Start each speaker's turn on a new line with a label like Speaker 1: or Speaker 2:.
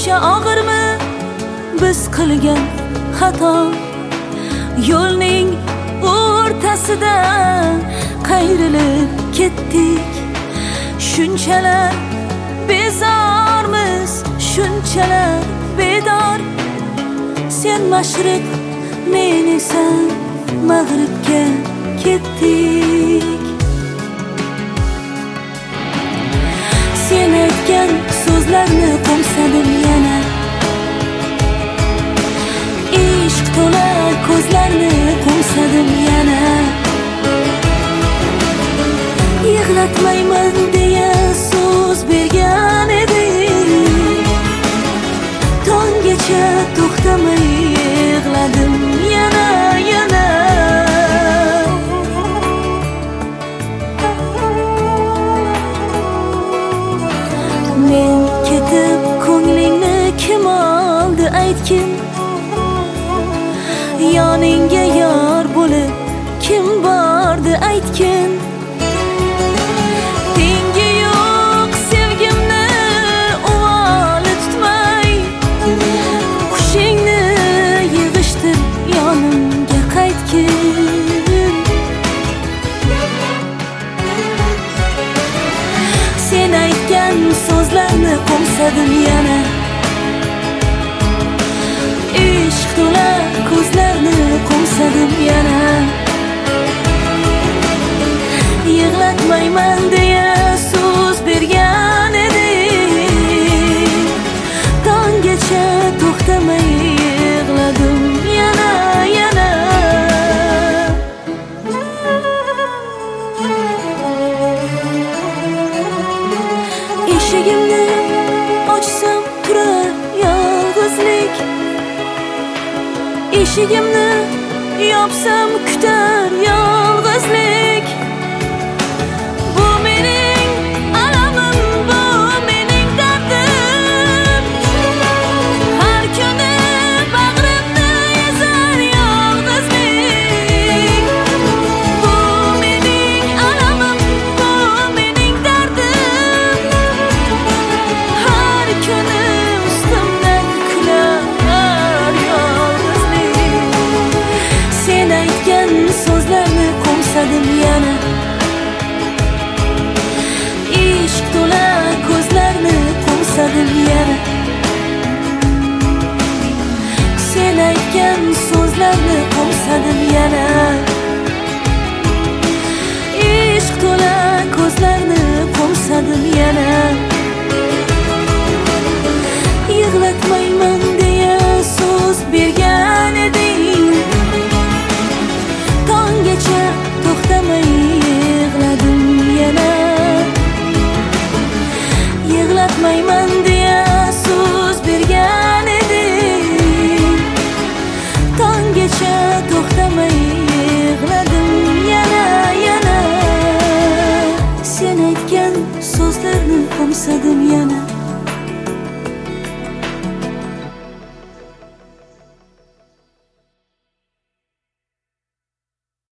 Speaker 1: Uncha og'irmi biz qilgan xato? Yo'lning o'rtasida qayrilib ketdik. Shunchalar bezormiz, shunchalar bedor. Sen mashriq, men esa mag'ribga ketdik. Sen aytgan so'zlarni qo'msadim yana. Ishq to'la ko'zlarni qo'msadim yana. Yig'latmayman deya so'z bergan edim. Tonggacha to'xtamay yig'ladim yana. Men ketib ko'nglingni kim oldi aytgin? Yoningga yor bo'lib kim bordi aytgin? Tengi yo'q sevgimni uvoli tutmay, qushingni yig'ishtir yonimga qaytgin. Sen aytgan so'zlarni qo'msadim yana. Ishq to'la ko'zlarni qo'msadim yana. Yig'latmayman deya so'z bergan edim. Tonggacha to'xtamay yig'ladim yana. Eshigimni ochsam turar yolg'izlik. Eshigimni yopsam kutar yolg'izlik. Bu mening alamim, bu mening dardim. Har kuni bag'rimni ezar yolg'izlik. Bu mening alamim, bu mening dardim. Har kuni ustimdan kular yolg'izlik. Sen aytgan so'zlarni qo'msadim yana. Ishq to'la ko'zlarni qo'msadim yana. Sen aytgan so'zlarni qo'msadim yana.